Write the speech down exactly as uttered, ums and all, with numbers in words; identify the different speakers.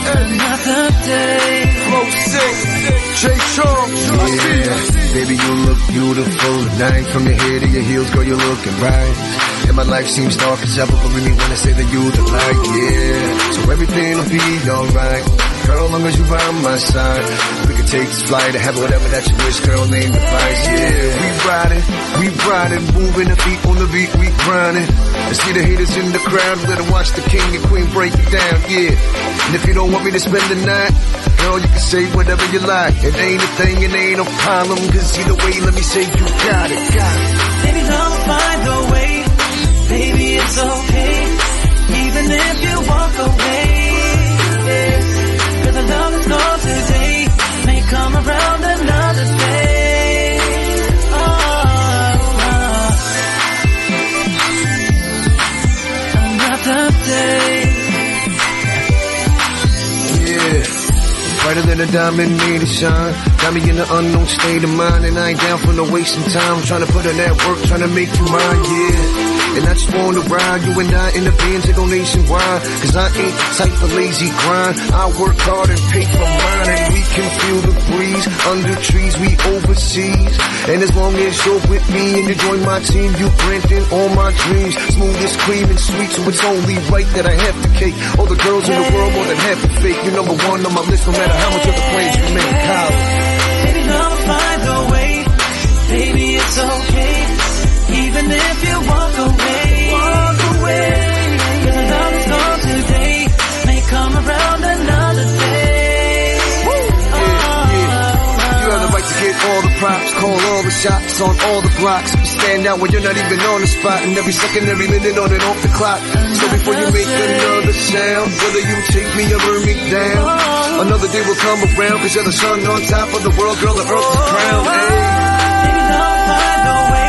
Speaker 1: Another day.
Speaker 2: Flow six, J Charles.
Speaker 3: Yeah, baby, you look beautiful tonight. From your head to your heels, girl, you're looking right. And my life seems dark as ever, but believe me when I say that you the light, yeah. So everything'll be alright, girl, long as you by my side. We can take this flight or have whatever that you wish, girl, name the price, yeah. We riding, we riding, moving the feet on the beat, we grinding. I see the haters in the crowd, let them watch the king and queen break it down, yeah. And if you don't want me to spend the night, girl, you can say whatever you like. It ain't a thing, it ain't a problem, cause either way, let me say you got it, got it.
Speaker 1: Baby, I'll find a way. Baby, it's okay, even if you walk away. Cause the love is gone today, may come around another day. Oh, oh. Another day.
Speaker 3: Yeah, brighter than a diamond made to shine. Got me in an unknown state of mind, and I ain't down for no wasting time. Trying to put in that work, trying to make you mine, yeah. And I just wanna ride, you and I in the Benz and go nationwide. Cause I ain't the type of lazy grind. I work hard and pay for mine, and we can feel the breeze. Under trees, we overseas. And as long as you're with me and you join my team, you granting all my dreams. Smooth as cream and sweet, so it's only right that I have the cake. All the girls in the world more than half are fake. You're number one on my list, no matter how much of the praise you make. How?
Speaker 1: Baby, I'll find a way. Baby, it's okay, even if you walk away, walk away. Cause the love is gone today, may come around another day.
Speaker 3: Woo. Yeah, oh, yeah. You have the right to get all the props, call all the shots on all the blocks. You stand out when you're not even on the spot, and every second, every minute on and off the clock. So before you make another sound, whether you take me or burn me down, another day will come around. Cause you're the sun on top of the world, girl, the earth is crowned. Hey.
Speaker 1: Baby, don't find a way.